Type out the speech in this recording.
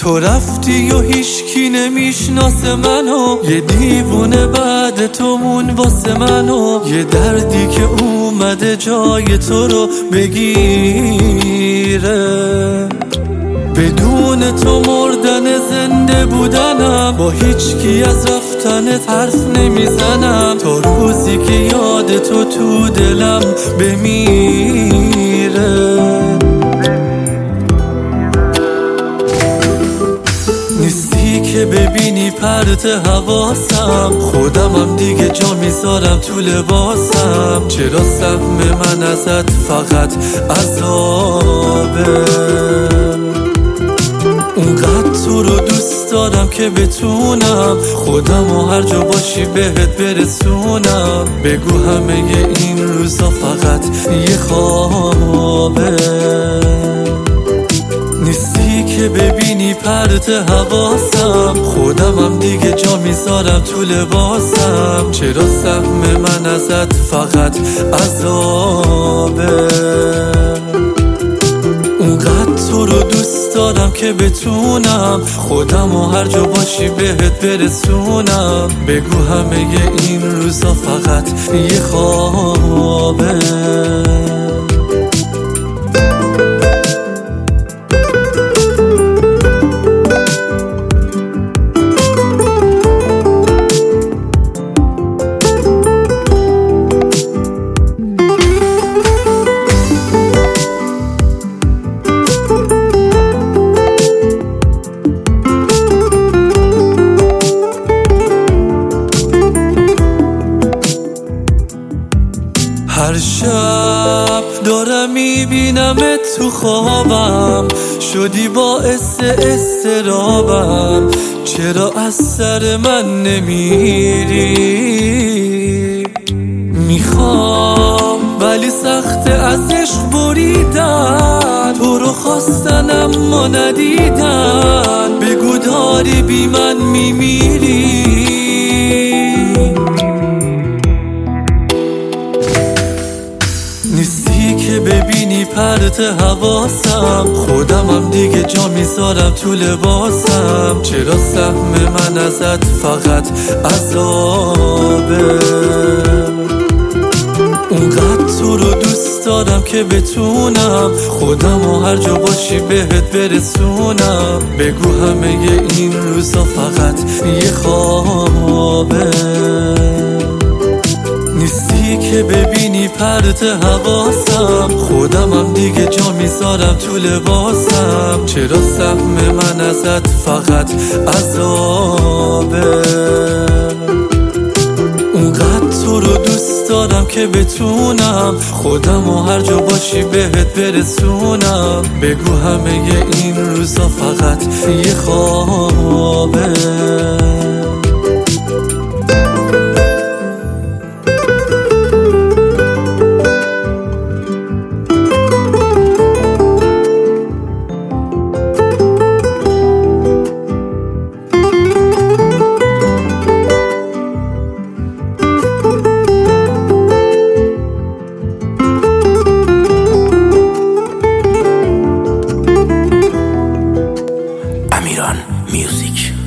تو رفتی و هیچکی نمیشناسه منو، یه دیوونه بعد تو مون واسه منو، یه دردی که اومده جای تو رو بگیره. بدون تو مردن زنده بودنم، با هیچکی از رفتنت حرف نمیزنم، تا روزی که یاد تو دلم بمیره. نیستی که ببینی پرت حواسم، خودمم دیگه جا میذارم تو لباسم. چرا سهم من ازت فقط عذابه؟ اونقدر تو رو دوست دارم که بتونم خودمو هر جا باشی بهت برسونم. بگو همه این روزا فقط یه خوابه. نیستی که ببینی پرت حواسم، خودمم دیگه جا میذارم تو لباسم. چرا سهم من ازت فقط عذابه؟ اونقدر تو رو دوست دارم که بتونم خودمو هر جا باشی بهت برسونم. بگو همه این روزا فقط یه خوابه. هر شب دارم میبینمت تو خوابم، شدی باعث استرابم. چرا از سر من نمیری؟ میخوام ولی سخت از عشق بریدن، تو رو خواستن اما ندیدن. بگو داری بی من میمیری؟ نیستی که ببینی پرت حواسم، خودمم دیگه جا میذارم تو لباسم. چرا سهم من ازت فقط عذابه؟ اونقدر تو رو دوست دارم که بتونم خودمو هر جا باشی بهت برسونم. بگو همه این روزا فقط یه خوابه. نیستی که ببینی پرت حواسم، خودمم دیگه جا میذارم تو لباسم. چرا سهم من ازت فقط عذابه؟ اونقدر تو رو دوست دارم که بتونم خودمو هر جا باشی بهت برسونم. بگو همه این روزا فقط یه خوابه. Amiran Music.